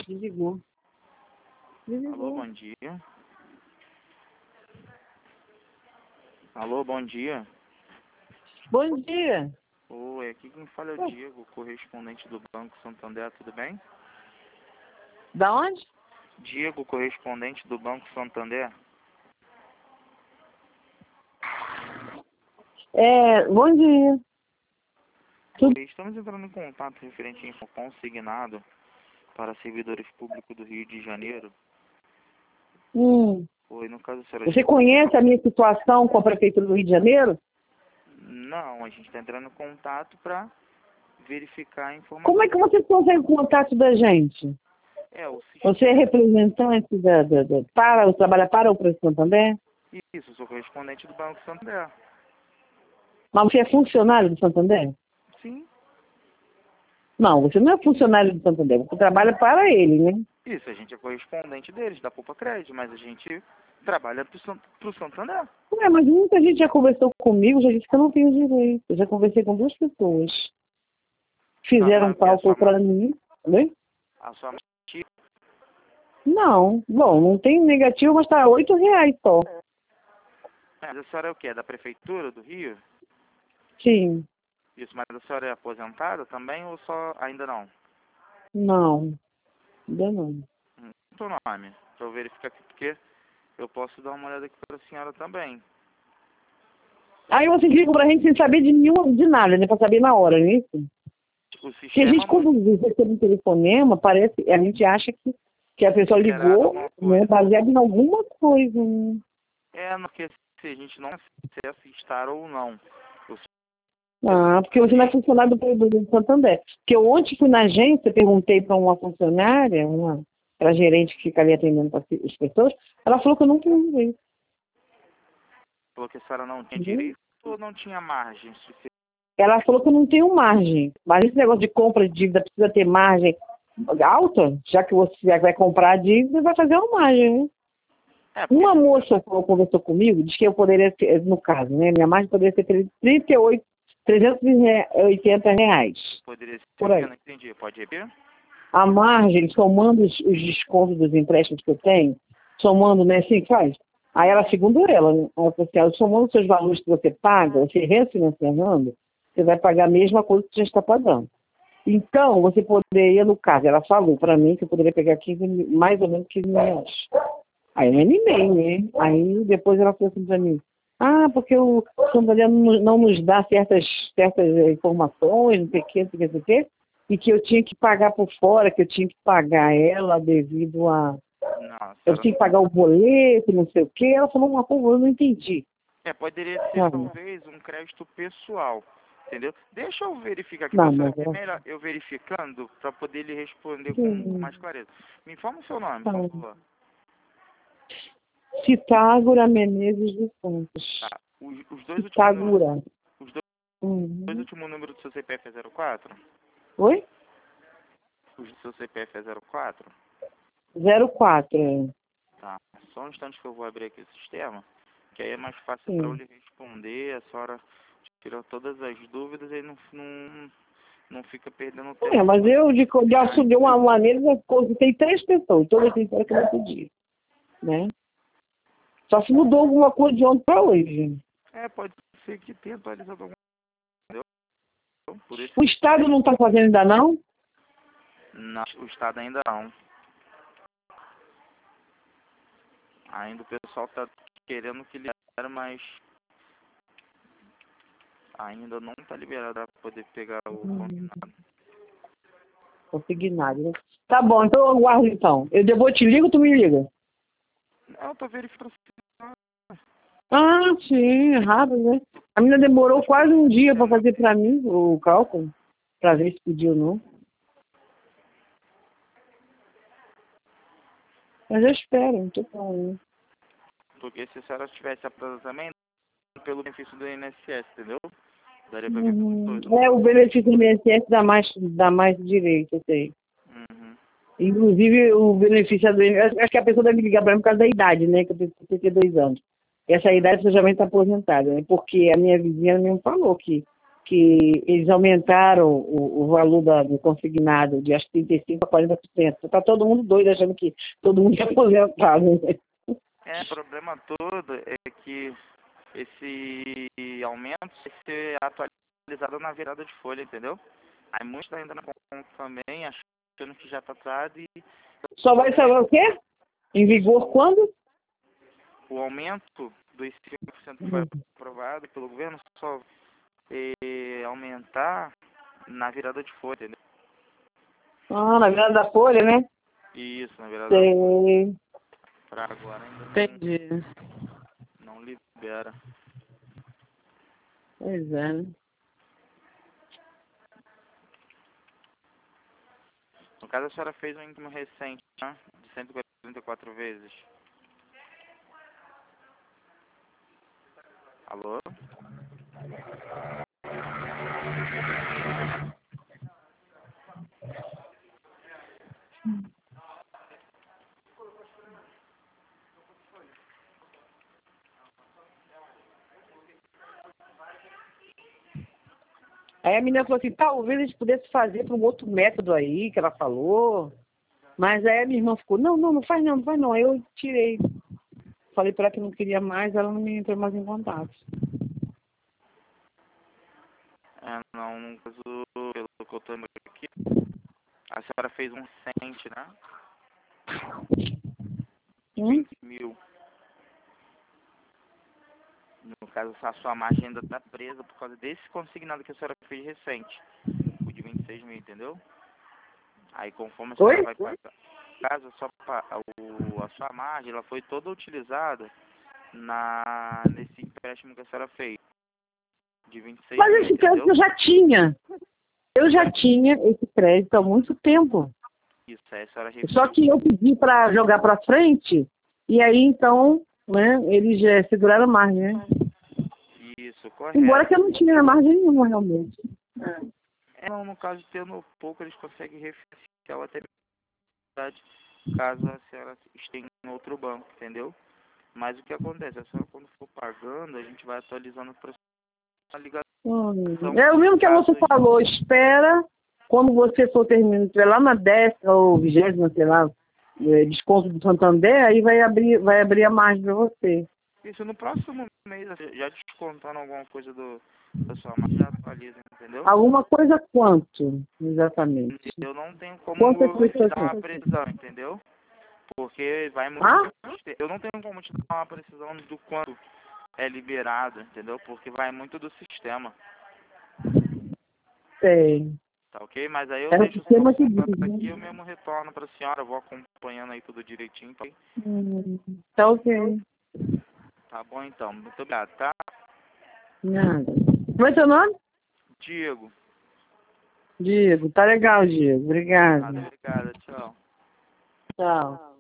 Desligou. Alô, bom dia. Alô, bom dia. Bom dia. Oi, aqui quem fala é o Diego, correspondente do Banco Santander, tudo bem? Da onde? Diego, correspondente do Banco Santander. Bom dia. Oi, estamos entrando em contato referente a info consignado para servidores públicos do Rio de Janeiro. Oi, no caso, a senhora... Você conhece a minha situação com a Prefeitura do Rio de Janeiro? Não, a gente está entrando em contato para verificar a informação. Como é que você consegue o contato da gente? O sistema... Você é representante trabalha para o Presidente Santander? Isso, sou correspondente do Banco Santander. Mas você é funcionário do Santander? Sim. Não, você não é funcionário do Santander, você trabalha para ele, né? Isso, a gente é correspondente deles, da Poupa Crédito, mas a gente trabalha para o Santander. Mas muita gente já conversou comigo, já disse que eu não tenho direito. Eu já conversei com 2 pessoas. Fizeram um cálculo para mim. Né? A sua tia? Não, bom, não tem negativo, mas está R$8 só. Mas a senhora é o quê? É da Prefeitura do Rio? Sim. Isso, mas a senhora é aposentada também ou só ainda não? Não, ainda não. Seu nome, para eu verificar aqui, porque eu posso dar uma olhada aqui para a senhora também. Aí você liga pra gente sem saber de nada, né? Pra saber na hora, não é isso? O Porque a sistema... gente, quando recebe um telefonema, a gente acha que a pessoa ligou, né, baseado em alguma coisa, né? Porque se a gente não acessa estar ou não. Porque você não é funcionário do Santander. Porque eu ontem fui na agência, perguntei para uma funcionária, para gerente que fica ali atendendo as pessoas, ela falou que eu não tenho direito. Falou que a senhora não tinha direito ou não tinha margem suficiente? Ela falou que eu não tenho margem. Mas esse negócio de compra de dívida precisa ter margem alta, já que você vai comprar a dívida, vai fazer uma margem, né? Uma moça conversou comigo, disse que eu poderia ter, no caso, né? Minha margem poderia ser R$380. Poderia ser, por aí. eu não entendi. Pode repetir? A margem, somando os descontos dos empréstimos que eu tenho, somando, né, assim, faz. Aí ela, segundo ela, né, ela falou assim, somando os seus valores que você paga, você refinanciando, você vai pagar a mesma coisa que você já está pagando. Então, você poderia, no caso, ela falou para mim que eu poderia pegar mais ou menos 15 mil reais. Aí eu me animei, né? Aí depois ela falou assim para mim, porque o Santander não nos dá certas informações, não sei o que, não sei o que, e que eu tinha que pagar por fora, que eu tinha que pagar ela devido a... Nossa, eu tinha que pagar o boleto, não sei o que. Ela falou uma coisa, eu não entendi. Poderia ser talvez um crédito pessoal, entendeu? Deixa eu verificar aqui, é melhor eu verificando para poder lhe responder com mais clareza. Me informa o seu nome, por favor. Citágora Menezes dos Santos. Os dois Citágora. Dois últimos números do seu CPF é 04? Oi? O seu CPF é 04? 04. Tá, só um instante que eu vou abrir aqui o sistema, que aí é mais fácil para eu lhe responder, a senhora tirou todas as dúvidas e não fica perdendo tempo. Mas eu, de uma maneira, eu consultei 3 pessoas, todas disseram que eu não podia, né? Só se mudou alguma coisa de ontem para hoje. Pode ser que tenha atualizado alguma coisa. O Estado não está fazendo ainda não? Não, o Estado ainda não. Ainda o pessoal está querendo que libere, mas ainda não está liberado para poder pegar o consignado. Consignado, né? Tá bom, então eu aguardo então. Eu depois te ligo ou tu me liga? Eu tô verificando. Sim, rápido, né? A menina demorou quase um dia para fazer para mim o cálculo, para ver se podia ou não. Mas eu espero, não tô falando. Porque se a senhora tivesse aprovado também, pelo benefício do INSS, entendeu? Daria pra ver tudo. O benefício do INSS dá mais direito, eu sei. Inclusive, o benefício do INSS, acho que a pessoa deve ligar para mim por causa da idade, né? Que eu tenho 72 anos. Essa idade você já vai estar aposentada, né? Porque a minha vizinha mesmo falou que que eles aumentaram o valor do consignado de acho que 35% a 40%. Está todo mundo doido achando que todo mundo é aposentado. Né? O problema todo é que esse aumento vai ser atualizado na virada de folha, entendeu? Aí muitos estão entrando na conta também, achando que já está atrasado e... Só vai saber o quê? Em vigor quando? O aumento dos 5% que foi aprovado pelo governo só aumentar na virada de folha, entendeu? Ah, na virada da folha, né? Isso, na virada da folha. Pra agora ainda não libera. Pois é, né? No caso, a senhora fez um íntimo recente, né? De 144 vezes. Alô? Aí a menina falou assim, talvez a gente pudesse fazer para um outro método aí, que ela falou. Mas aí a minha irmã ficou, não faz não, não faz não. Aí eu tirei. Falei para ela que não queria mais, ela não me entrou mais em contato. Não, no caso, pelo que eu tô vendo aqui, a senhora fez um recente, né? 20 mil. No caso, a sua margem ainda está presa por causa desse consignado que a senhora fez recente, o de 26 mil, entendeu? Aí conforme a senhora vai pagar, caso a sua margem ela foi toda utilizada nesse empréstimo que a senhora fez, de 26 Mas mil, esse entendeu? crédito eu já tinha. Eu já tinha esse crédito há muito tempo. Isso, aí a senhora Só que eu pedi para jogar para frente, e aí então, né, eles já seguraram a margem, né? Isso, correto. Embora que eu não tinha margem nenhuma, realmente. Não, no caso, tendo pouco, eles conseguem referenciar até verdade, caso a senhora esteja em outro banco, entendeu? Mas o que acontece? A senhora, quando for pagando, a gente vai atualizando a ligação. É o mesmo que a moça falou, espera, quando você for terminando, estiver lá na 10ª ou 20ª, sei lá, desconto do Santander, aí vai abrir a margem para você. Isso, no próximo mês, já descontando alguma coisa da sua margem, já atualiza, entendeu? Alguma coisa quanto, exatamente? Eu não tenho como te dar uma precisão, entendeu? Porque vai muito... Eu não tenho como te dar uma precisão do quanto é liberado, entendeu? Porque vai muito do sistema. Sei. Tá ok? Mas aí eu Era deixo o sistema seu que contato diz, aqui, né? eu mesmo retorno pra senhora, eu vou acompanhando aí tudo direitinho, tá? Tá ok. Tá bom então, muito obrigado, tá? Nada. Como é seu nome? Diego. Diego. Tá legal, Diego. Obrigado. Obrigado, tchau. Tchau.